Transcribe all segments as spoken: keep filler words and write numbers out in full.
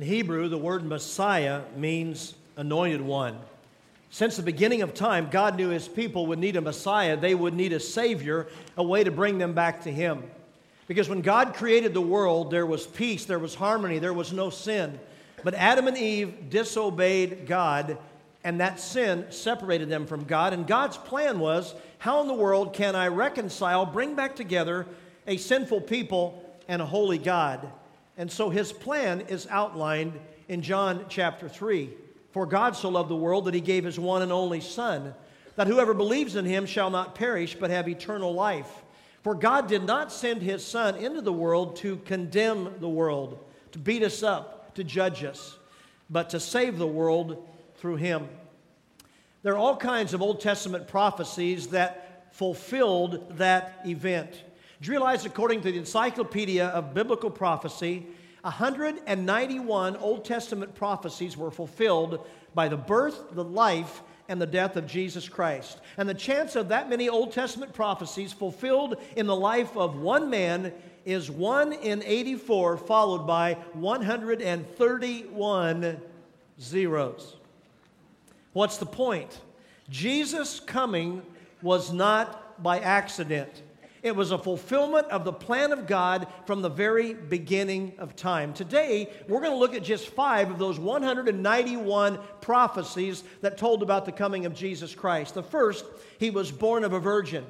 In Hebrew, the word Messiah means anointed one. Since the beginning of time, God knew His people would need a Messiah. They would need a Savior, a way to bring them back to Him. Because when God created the world, there was peace, there was harmony, there was no sin. But Adam and Eve disobeyed God, and that sin separated them from God. And God's plan was, how in the world can I reconcile, bring back together a sinful people and a holy God? And so His plan is outlined in John chapter three. For God so loved the world that He gave His one and only Son, that whoever believes in Him shall not perish but have eternal life. For God did not send His Son into the world to condemn the world, to beat us up, to judge us, but to save the world through Him. There are all kinds of Old Testament prophecies that fulfilled that event. Do you realize, according to the Encyclopedia of Biblical Prophecy, one hundred ninety-one Old Testament prophecies were fulfilled by the birth, the life, and the death of Jesus Christ. And the chance of that many Old Testament prophecies fulfilled in the life of one man is one in eighty-four, followed by one hundred thirty-one zeros. What's the point? Jesus' coming was not by accident. It was a fulfillment of the plan of God from the very beginning of time. Today, we're going to look at just five of those one hundred ninety-one prophecies that told about the coming of Jesus Christ. The first, He was born of a virgin.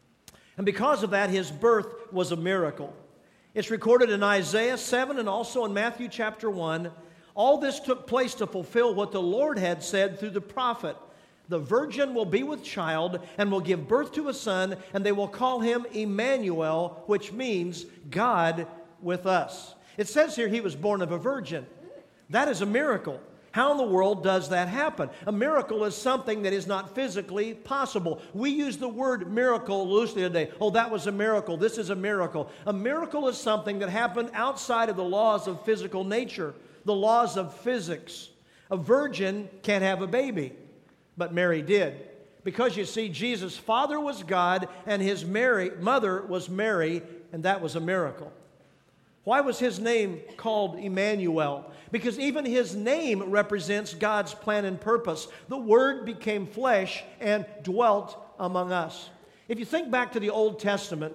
And because of that, His birth was a miracle. It's recorded in Isaiah seven and also in Matthew chapter one. All this took place to fulfill what the Lord had said through the prophet. The virgin will be with child and will give birth to a son, and they will call him Emmanuel, which means God with us. It says here He was born of a virgin. That is a miracle. How in the world does that happen? A miracle is something that is not physically possible. We use the word miracle loosely today. Oh, that was a miracle. This is a miracle. A miracle is something that happened outside of the laws of physical nature, the laws of physics. A virgin can't have a baby. But Mary did. Because you see, Jesus' father was God and His Mary, mother was Mary, and that was a miracle. Why was His name called Emmanuel? Because even His name represents God's plan and purpose. The Word became flesh and dwelt among us. If you think back to the Old Testament,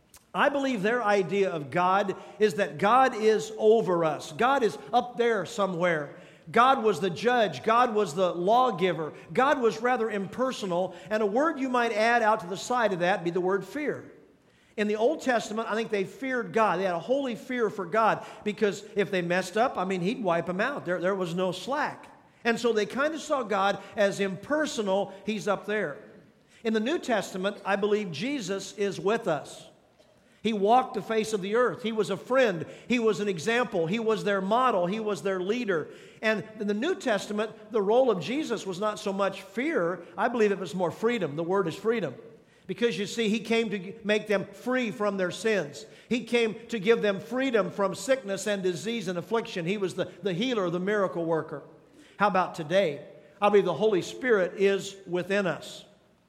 I believe their idea of God is that God is over us. God is up there somewhere. God was the judge. God was the lawgiver. God was rather impersonal. And a word you might add out to the side of that would be the word fear. In the Old Testament, I think they feared God. They had a holy fear for God because if they messed up, I mean, He'd wipe them out. There, there was no slack. And so they kind of saw God as impersonal. He's up there. In the New Testament, I believe Jesus is with us. He walked the face of the earth. He was a friend. He was an example. He was their model. He was their leader. And in the New Testament, the role of Jesus was not so much fear. I believe it was more freedom. The word is freedom. Because you see, He came to make them free from their sins. He came to give them freedom from sickness and disease and affliction. He was the, the healer, the miracle worker. How about today? I believe the Holy Spirit is within us.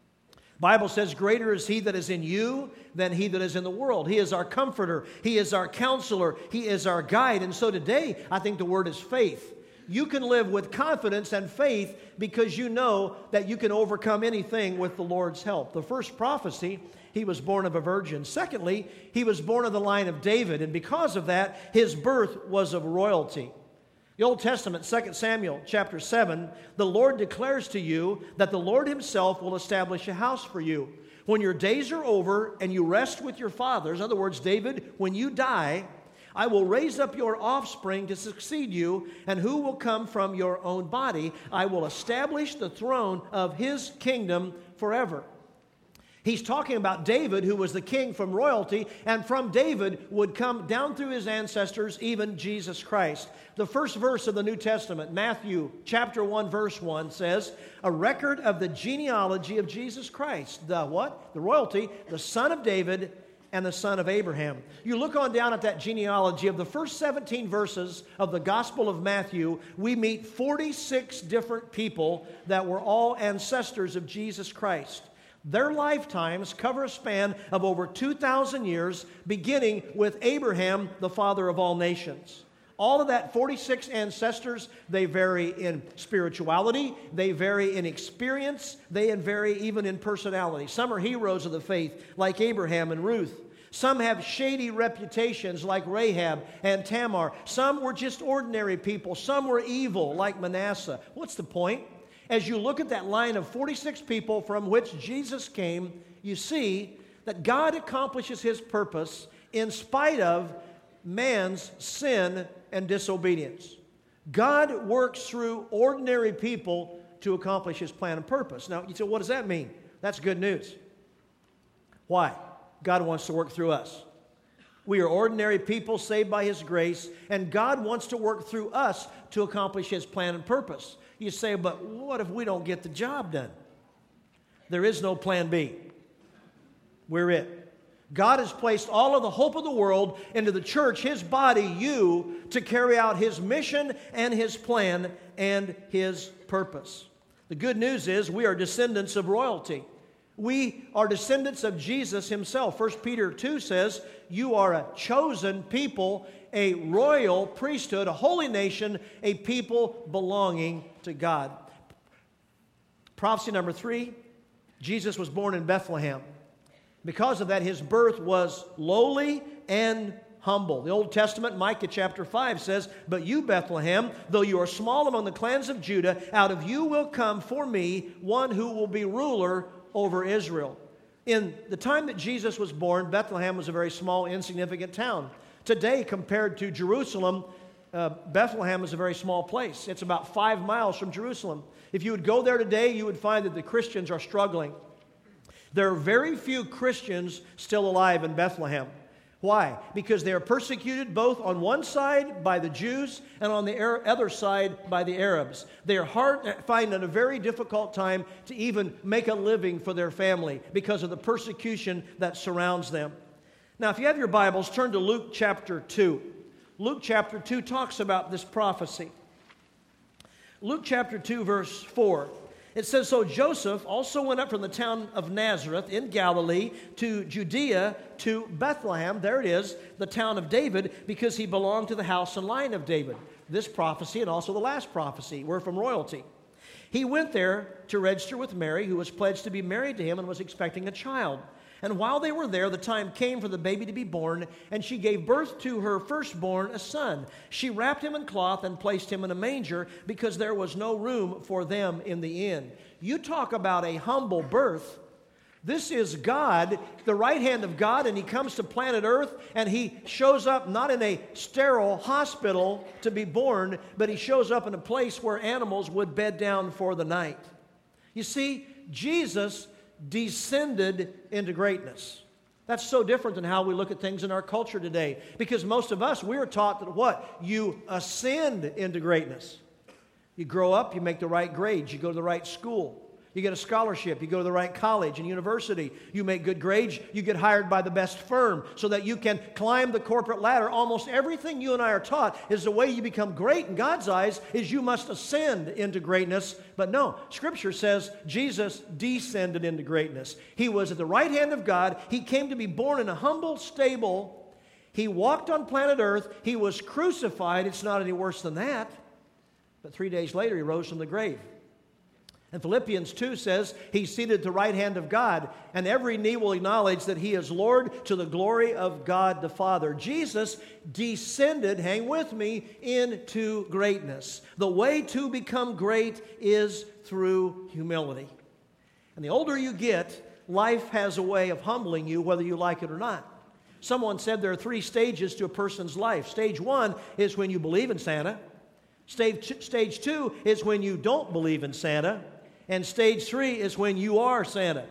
The Bible says, greater is He that is in you than he that is in the world. He is our comforter. He is our counselor. He is our guide. And so today, I think the word is faith. You can live with confidence and faith because you know that you can overcome anything with the Lord's help. The first prophecy, He was born of a virgin. Secondly, He was born of the line of David. And because of that, His birth was of royalty. The Old Testament, Second Samuel chapter seven, the Lord declares to you that the Lord Himself will establish a house for you. When your days are over and you rest with your fathers, in other words, David, when you die, I will raise up your offspring to succeed you, and who will come from your own body? I will establish the throne of His kingdom forever. He's talking about David, who was the king from royalty, and from David would come down through his ancestors, even Jesus Christ. The first verse of the New Testament, Matthew chapter one, verse one, says, a record of the genealogy of Jesus Christ. The what? The royalty, the son of David and the son of Abraham. You look on down at that genealogy of the first seventeen verses of the Gospel of Matthew, we meet forty-six different people that were all ancestors of Jesus Christ. Their lifetimes cover a span of over two thousand years, beginning with Abraham, the father of all nations. All of that forty-six ancestors, they vary in spirituality, they vary in experience, they vary even in personality. Some are heroes of the faith, like Abraham and Ruth. Some have shady reputations, like Rahab and Tamar. Some were just ordinary people. Some were evil, like Manasseh. What's the point? As you look at that line of forty-six people from which Jesus came, you see that God accomplishes His purpose in spite of man's sin and disobedience. God works through ordinary people to accomplish His plan and purpose. Now, you say, what does that mean? That's good news. Why? God wants to work through us. We are ordinary people saved by His grace, and God wants to work through us to accomplish His plan and purpose. You say, but what if we don't get the job done? There is no plan B. We're it. God has placed all of the hope of the world into the church, His body, you, to carry out His mission and His plan and His purpose. The good news is we are descendants of royalty. We are descendants of Jesus Himself. First Peter two says, you are a chosen people, a royal priesthood, a holy nation, a people belonging to God. Prophecy number three, Jesus was born in Bethlehem. Because of that, His birth was lowly and humble. The Old Testament, Micah chapter five says, but you, Bethlehem, though you are small among the clans of Judah, out of you will come for me one who will be ruler over Israel. In the time that Jesus was born, Bethlehem was a very small, insignificant town. Today, compared to Jerusalem, uh, Bethlehem is a very small place. It's about five miles from Jerusalem. If you would go there today, you would find that the Christians are struggling. There are very few Christians still alive in Bethlehem. Why? Because they are persecuted both on one side by the Jews and on the other side by the Arabs. They are hard, finding a very difficult time to even make a living for their family because of the persecution that surrounds them. Now, if you have your Bibles, turn to Luke chapter two. Luke chapter two talks about this prophecy. Luke chapter two, verse four. It says, so Joseph also went up from the town of Nazareth in Galilee to Judea to Bethlehem, there it is, the town of David, because he belonged to the house and line of David. This prophecy and also the last prophecy were from royalty. He went there to register with Mary, who was pledged to be married to him and was expecting a child. And while they were there, the time came for the baby to be born, and she gave birth to her firstborn, a son. She wrapped him in cloth and placed him in a manger because there was no room for them in the inn. You talk about a humble birth. This is God, the right hand of God, and He comes to planet Earth, and He shows up not in a sterile hospital to be born, but He shows up in a place where animals would bed down for the night. You see, Jesus descended into greatness. That's so different than how we look at things in our culture today. Because most of us, we are taught that what? You ascend into greatness. You grow up, you make the right grades, you go to the right school. You get a scholarship, you go to the right college and university, you make good grades, you get hired by the best firm so that you can climb the corporate ladder. Almost everything you and I are taught is the way you become great in God's eyes is you must ascend into greatness. But no, Scripture says Jesus descended into greatness. He was at the right hand of God. He came to be born in a humble stable. He walked on planet Earth. He was crucified. It's not any worse than that. But three days later, He rose from the grave. And Philippians two says, He's seated at the right hand of God, and every knee will acknowledge that He is Lord to the glory of God the Father. Jesus descended, hang with me, into greatness. The way to become great is through humility. And the older you get, life has a way of humbling you, whether you like it or not. Someone said there are three stages to a person's life. Stage one is when you believe in Santa. Stage, stage two is when you don't believe in Santa. And stage three is when you are Santa.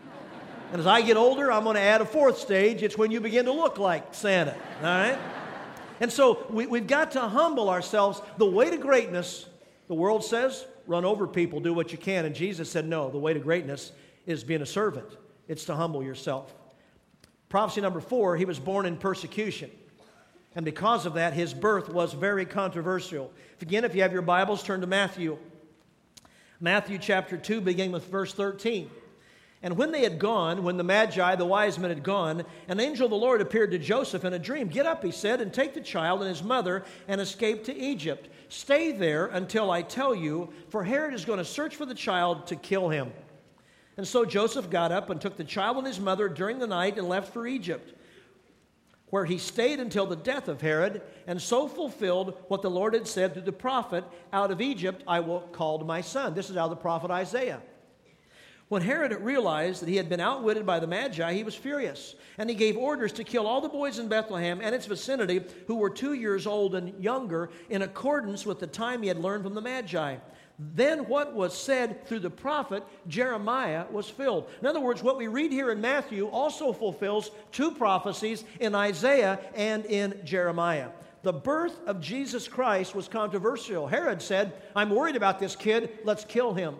And as I get older, I'm going to add a fourth stage. It's when you begin to look like Santa. All right? And so we, we've got to humble ourselves. The way to greatness, the world says, run over people, do what you can. And Jesus said, no, the way to greatness is being a servant. It's to humble yourself. Prophecy number four, He was born in persecution. And because of that, His birth was very controversial. Again, if you have your Bibles, turn to Matthew. Matthew chapter two, beginning with verse thirteen. And when they had gone, when the Magi, the wise men, had gone, an angel of the Lord appeared to Joseph in a dream. "Get up," he said, "and take the child and his mother and escape to Egypt. Stay there until I tell you, for Herod is going to search for the child to kill him." And so Joseph got up and took the child and his mother during the night and left for Egypt, where he stayed until the death of Herod, and so fulfilled what the Lord had said through the prophet, "Out of Egypt I will call my son." This is out of the prophet Isaiah. When Herod realized that he had been outwitted by the Magi, he was furious, and he gave orders to kill all the boys in Bethlehem and its vicinity who were two years old and younger, in accordance with the time he had learned from the Magi. Then what was said through the prophet Jeremiah was filled. In other words, what we read here in Matthew also fulfills two prophecies in Isaiah and in Jeremiah. The birth of Jesus Christ was controversial. Herod said, "I'm worried about this kid, let's kill him."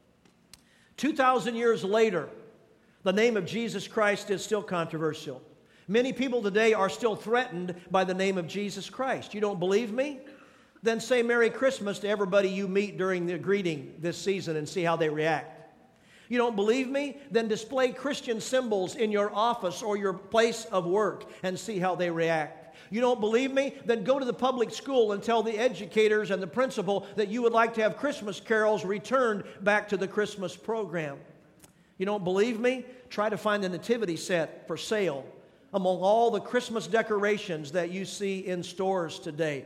two thousand years later, the name of Jesus Christ is still controversial. Many people today are still threatened by the name of Jesus Christ. You don't believe me? Then say Merry Christmas to everybody you meet during the greeting this season and see how they react. You don't believe me? Then display Christian symbols in your office or your place of work and see how they react. You don't believe me? Then go to the public school and tell the educators and the principal that you would like to have Christmas carols returned back to the Christmas program. You don't believe me? Try to find a nativity set for sale among all the Christmas decorations that you see in stores today.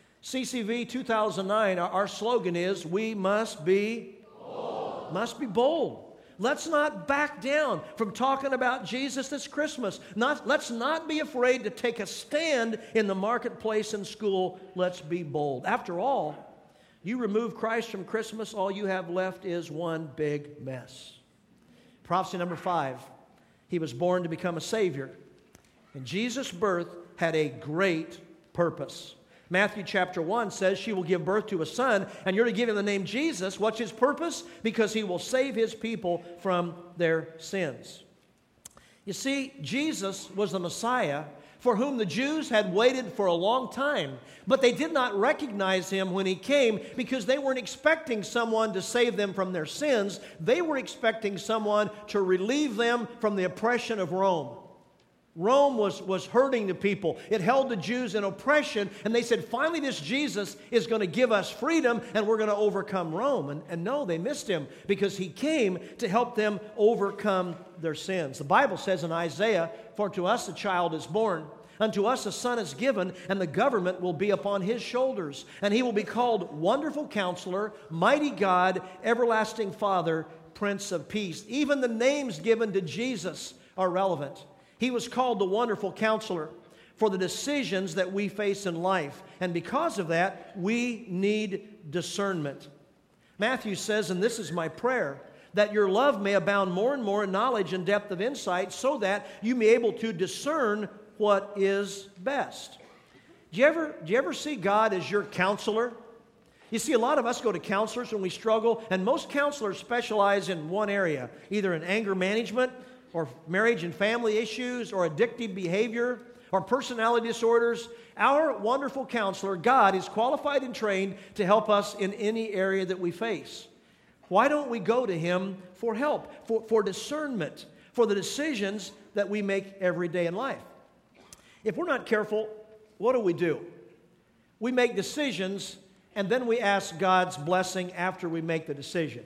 C C V two thousand nine, our slogan is, "We must be bold." Must be bold. Let's not back down from talking about Jesus this Christmas. Not, let's not be afraid to take a stand in the marketplace and school. Let's be bold. After all, you remove Christ from Christmas, all you have left is one big mess. Prophecy number five, he was born to become a Savior. And Jesus' birth had a great purpose. Matthew chapter one says she will give birth to a son, and you're to give him the name Jesus. What's his purpose? Because he will save his people from their sins. You see, Jesus was the Messiah for whom the Jews had waited for a long time, but they did not recognize him when he came because they weren't expecting someone to save them from their sins. They were expecting someone to relieve them from the oppression of Rome. Rome was, was hurting the people. It held the Jews in oppression, and they said, finally this Jesus is going to give us freedom, and we're going to overcome Rome. And, and no, they missed him because he came to help them overcome their sins. The Bible says in Isaiah, "For to us a child is born, unto us a son is given, and the government will be upon his shoulders. And he will be called Wonderful Counselor, Mighty God, Everlasting Father, Prince of Peace." Even the names given to Jesus are relevant. He was called the Wonderful Counselor for the decisions that we face in life. And because of that, we need discernment. Matthew says, and this is my prayer, that your love may abound more and more in knowledge and depth of insight, so that you may be able to discern what is best. Do you ever, do you ever see God as your counselor? You see, a lot of us go to counselors when we struggle, and most counselors specialize in one area, either in anger management, or marriage and family issues, or addictive behavior, or personality disorders. Our wonderful counselor, God, is qualified and trained to help us in any area that we face. Why don't we go to him for help, for, for discernment, for the decisions that we make every day in life? If we're not careful, what do we do? We make decisions, and then we ask God's blessing after we make the decision.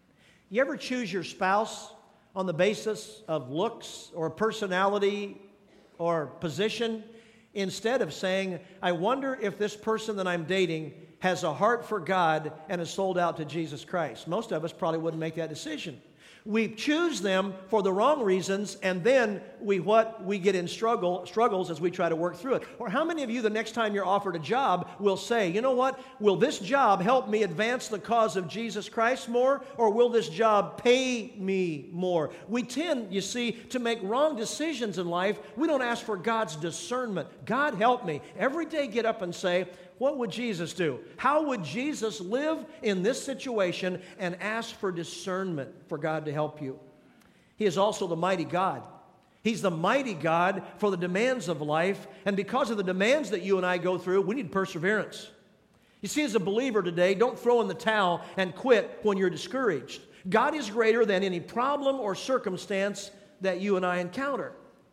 You ever choose your spouse on the basis of looks or personality or position, instead of saying, I wonder if this person that I'm dating has a heart for God and is sold out to Jesus Christ? Most of us probably wouldn't make that decision. We choose them for the wrong reasons, and then we what we get in struggle struggles as we try to work through it. Or how many of you, the next time you're offered a job, will say, you know what, will this job help me advance the cause of Jesus Christ more, or will this job pay me more? We tend, you see, to make wrong decisions in life. We don't ask for God's discernment. God help me. Every day get up and say, what would Jesus do? How would Jesus live in this situation? And ask for discernment for God to help you. He is also the mighty God. He's the mighty God for the demands of life. And because of the demands that you and I go through, we need perseverance. You see, as a believer today, don't throw in the towel and quit when you're discouraged. God is greater than any problem or circumstance that you and I encounter.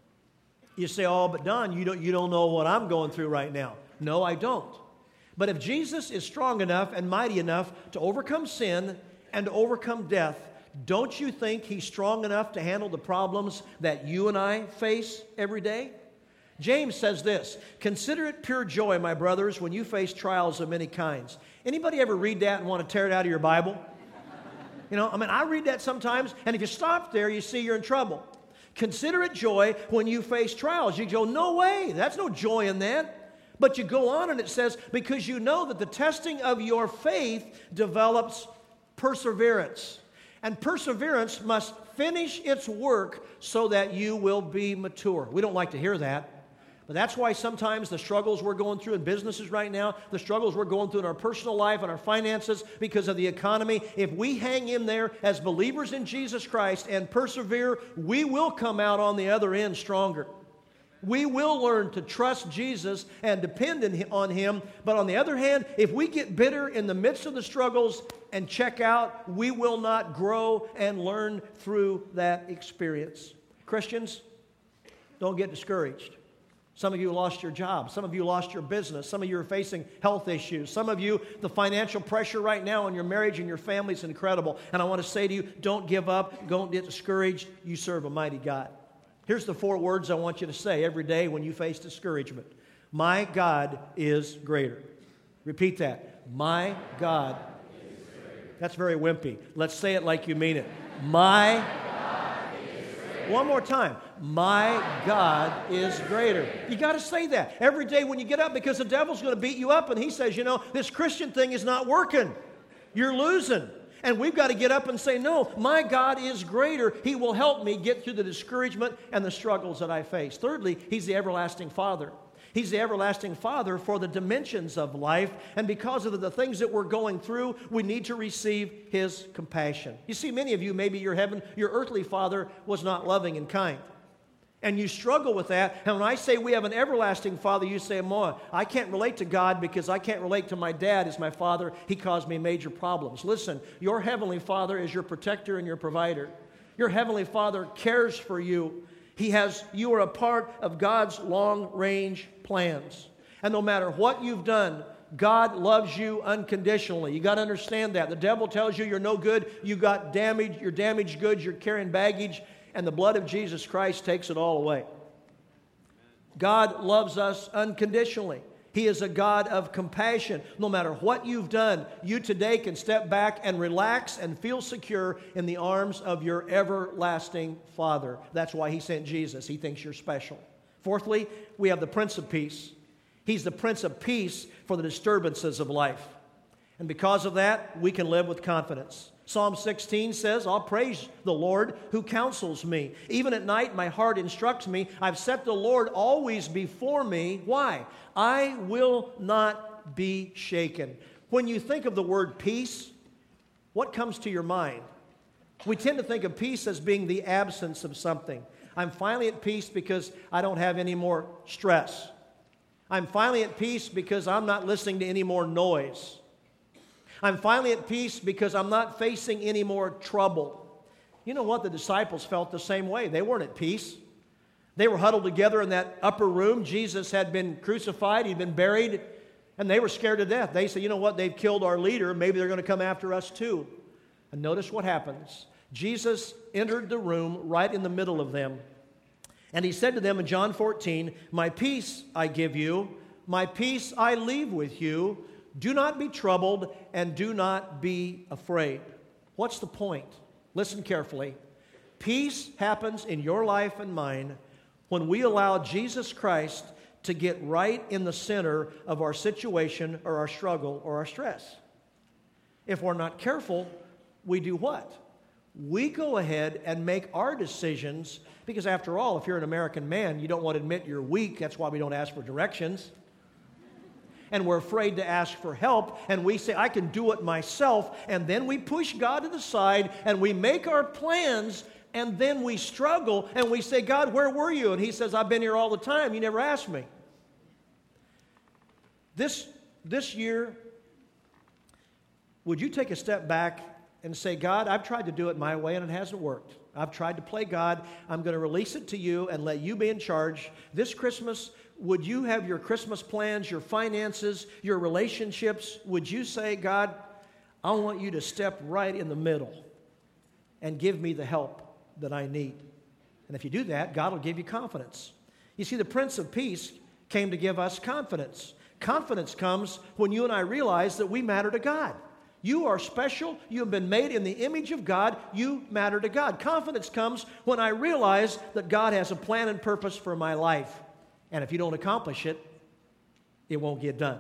You say, oh, but Don, you don't, you don't know what I'm going through right now. No, I don't. But if Jesus is strong enough and mighty enough to overcome sin and to overcome death, don't you think He's strong enough to handle the problems that you and I face every day? James says this, consider it pure joy, my brothers, when you face trials of many kinds. Anybody ever read that and want to tear it out of your Bible? You know, I mean, I read that sometimes, and if you stop there, you see you're in trouble. Consider it joy when you face trials. You go, no way, that's no joy in that. But you go on and it says, because you know that the testing of your faith develops perseverance. And perseverance must finish its work so that you will be mature. We don't like to hear that. But that's why sometimes the struggles we're going through in businesses right now, the struggles we're going through in our personal life and our finances because of the economy, if we hang in there as believers in Jesus Christ and persevere, we will come out on the other end stronger. We will learn to trust Jesus and depend on Him. But on the other hand, if we get bitter in the midst of the struggles and check out, we will not grow and learn through that experience. Christians, don't get discouraged. Some of you lost your job. Some of you lost your business. Some of you are facing health issues. Some of you, the financial pressure right now on your marriage and your family is incredible. And I want to say to you, don't give up. Don't get discouraged. You serve a mighty God. Here's the four words I want you to say every day when you face discouragement. My God is greater. Repeat that. My God is greater. That's very wimpy. Let's say it like you mean it. My God is greater. One more time. My God is greater. You got to say that every day when you get up, because the devil's going to beat you up and he says, you know, this Christian thing is not working. You're losing. And we've got to get up and say, no, my God is greater. He will help me get through the discouragement and the struggles that I face. Thirdly, He's the everlasting Father. He's the everlasting Father for the dimensions of life. And because of the things that we're going through, we need to receive His compassion. You see, many of you, maybe your heaven, your earthly father was not loving and kind. And you struggle with that. And when I say we have an everlasting Father, you say, Moa, I can't relate to God because I can't relate to my dad as my father. He caused me major problems. Listen, your heavenly Father is your protector and your provider. Your heavenly Father cares for you. He has, you are a part of God's long-range plans. And no matter what you've done, God loves you unconditionally. You got to understand that. The devil tells you you're no good. You got damaged. You're damaged goods. You're carrying baggage. And the blood of Jesus Christ takes it all away. God loves us unconditionally. He is a God of compassion. No matter what you've done, you today can step back and relax and feel secure in the arms of your everlasting Father. That's why He sent Jesus. He thinks you're special. Fourthly, we have the Prince of Peace. He's the Prince of Peace for the disturbances of life. And because of that, we can live with confidence. Psalm sixteen says, I'll praise the Lord who counsels me. Even at night, my heart instructs me. I've set the Lord always before me. Why? I will not be shaken. When you think of the word peace, what comes to your mind? We tend to think of peace as being the absence of something. I'm finally at peace because I don't have any more stress. I'm finally at peace because I'm not listening to any more noise. I'm finally at peace because I'm not facing any more trouble. You know what? The disciples felt the same way. They weren't at peace. They were huddled together in that upper room. Jesus had been crucified. He'd been buried. And they were scared to death. They said, you know what? They've killed our leader. Maybe they're going to come after us too. And notice what happens. Jesus entered the room right in the middle of them. And He said to them in John fourteen, my peace I give you. My peace I leave with you. Do not be troubled and do not be afraid. What's the point? Listen carefully. Peace happens in your life and mine when we allow Jesus Christ to get right in the center of our situation or our struggle or our stress. If we're not careful, we do what? We go ahead and make our decisions because after all, if you're an American man, you don't want to admit you're weak. That's why we don't ask for directions. And we're afraid to ask for help, and we say, I can do it myself, and then we push God to the side, and we make our plans, and then we struggle, and we say, God, where were you? And He says, I've been here all the time. You never asked me. This, this year, would you take a step back and say, God, I've tried to do it my way and it hasn't worked. I've tried to play God. I'm going to release it to you and let you be in charge. This Christmas, would you have your Christmas plans, your finances, your relationships? Would you say, God, I want you to step right in the middle and give me the help that I need? And if you do that, God will give you confidence. You see, the Prince of Peace came to give us confidence. Confidence comes when you and I realize that we matter to God. You are special. You have been made in the image of God. You matter to God. Confidence comes when I realize that God has a plan and purpose for my life. And if you don't accomplish it, it won't get done.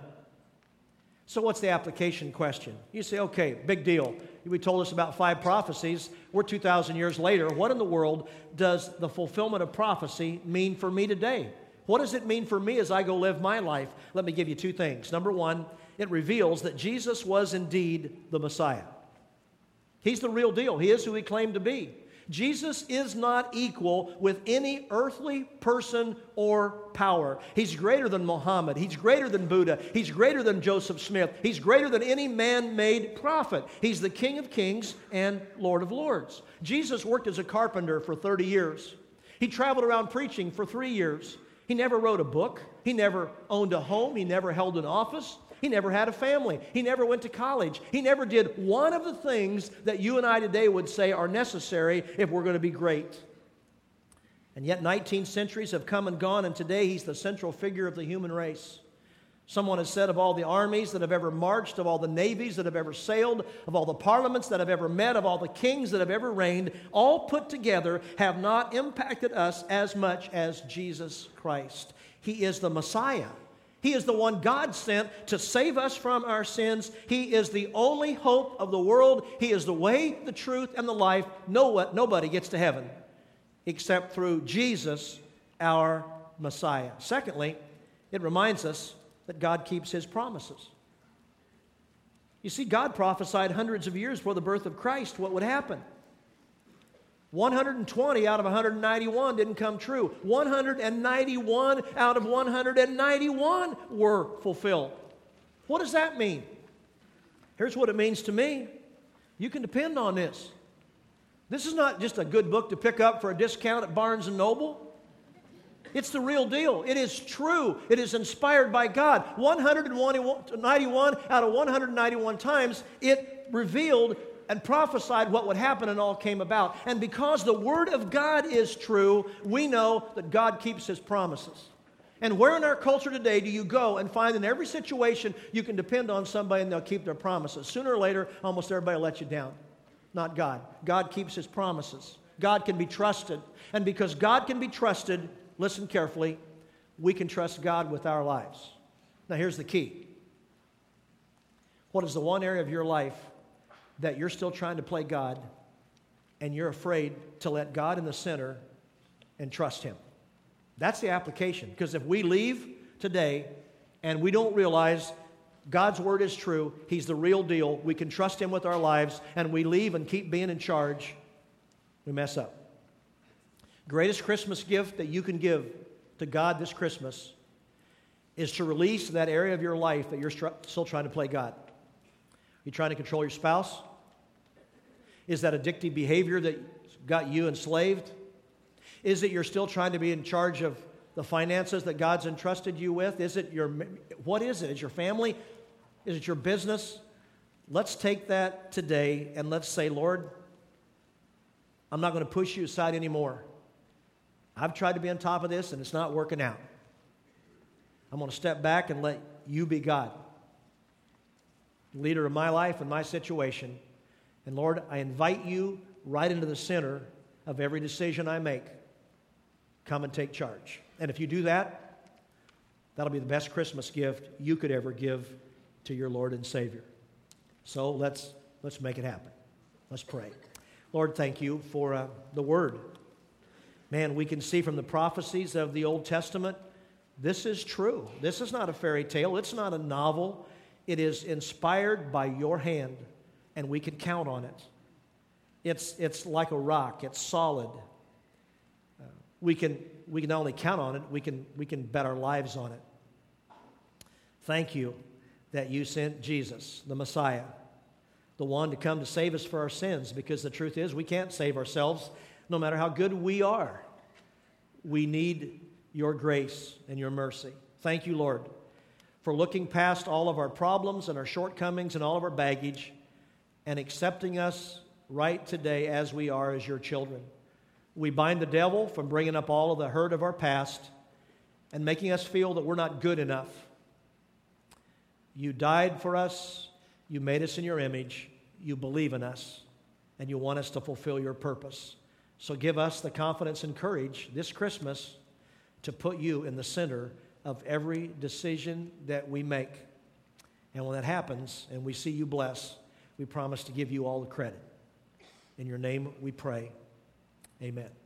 So what's the application question? You say, okay, big deal. We told us about five prophecies. We're two thousand years later. What in the world does the fulfillment of prophecy mean for me today? What does it mean for me as I go live my life? Let me give you two things. Number one, it reveals that Jesus was indeed the Messiah. He's the real deal. He is who he claimed to be. Jesus is not equal with any earthly person or power. He's greater than Muhammad. He's greater than Buddha. He's greater than Joseph Smith. He's greater than any man-made prophet. He's the King of Kings and Lord of Lords. Jesus worked as a carpenter for thirty years. He traveled around preaching for three years. He never wrote a book. He never owned a home. He never held an office. He never had a family. He never went to college. He never did one of the things that you and I today would say are necessary if we're going to be great. And yet nineteen centuries have come and gone, and today he's the central figure of the human race. Someone has said of all the armies that have ever marched, of all the navies that have ever sailed, of all the parliaments that have ever met, of all the kings that have ever reigned, all put together have not impacted us as much as Jesus Christ. He is the Messiah. He is the one God sent to save us from our sins. He is the only hope of the world. He is the way, the truth, and the life. No, nobody gets to heaven except through Jesus, our Messiah. Secondly, it reminds us that God keeps his promises. You see, God prophesied hundreds of years before the birth of Christ what would happen. one hundred twenty out of one hundred ninety-one didn't come true. one hundred ninety-one out of one hundred ninety-one were fulfilled. What does that mean? Here's what it means to me. You can depend on this. This is not just a good book to pick up for a discount at Barnes and Noble. It's the real deal. It is true. It is inspired by God. one hundred ninety-one out of one hundred ninety-one times, it revealed and prophesied what would happen, and all came about. And because the Word of God is true, we know that God keeps his promises. And where in our culture today do you go and find in every situation you can depend on somebody and they'll keep their promises? Sooner or later, almost everybody will let you down. Not God. God keeps his promises. God can be trusted. And because God can be trusted, listen carefully, we can trust God with our lives. Now here's the key. What is the one area of your life that you're still trying to play God and you're afraid to let God in the center and trust him? That's the application. Because if we leave today and we don't realize God's word is true, he's the real deal, we can trust him with our lives, and we leave and keep being in charge, we mess up. Greatest Christmas gift that you can give to God this Christmas is to release that area of your life that you're still trying to play God. You trying to control your spouse? Is that addictive behavior that got you enslaved? Is it you're still trying to be in charge of the finances that God's entrusted you with? Is it your, what is it? Is it your family? Is it your business? Let's take that today and let's say, Lord, I'm not going to push you aside anymore. I've tried to be on top of this and it's not working out. I'm going to step back and let you be God, leader of my life and my situation. And Lord, I invite you right into the center of every decision I make. Come and take charge. And if you do that, that'll be the best Christmas gift you could ever give to your Lord and Savior. So let's, let's make it happen. Let's pray. Lord, thank you for uh, the Word. Man, we can see from the prophecies of the Old Testament, this is true. This is not a fairy tale. It's not a novel. It is inspired by your hand, and we can count on it. It's, it's like a rock. It's solid. Uh, we can, we can not only count on it, we can, we can bet our lives on it. Thank you that you sent Jesus, the Messiah, the one to come to save us for our sins, because the truth is we can't save ourselves no matter how good we are. We need your grace and your mercy. Thank you, Lord, for looking past all of our problems and our shortcomings and all of our baggage and accepting us right today as we are as your children. We bind the devil from bringing up all of the hurt of our past and making us feel that we're not good enough. You died for us. You made us in your image. You believe in us, and you want us to fulfill your purpose. So give us the confidence and courage this Christmas to put you in the center of every decision that we make. And when that happens and we see you bless, we promise to give you all the credit. In your name we pray. Amen.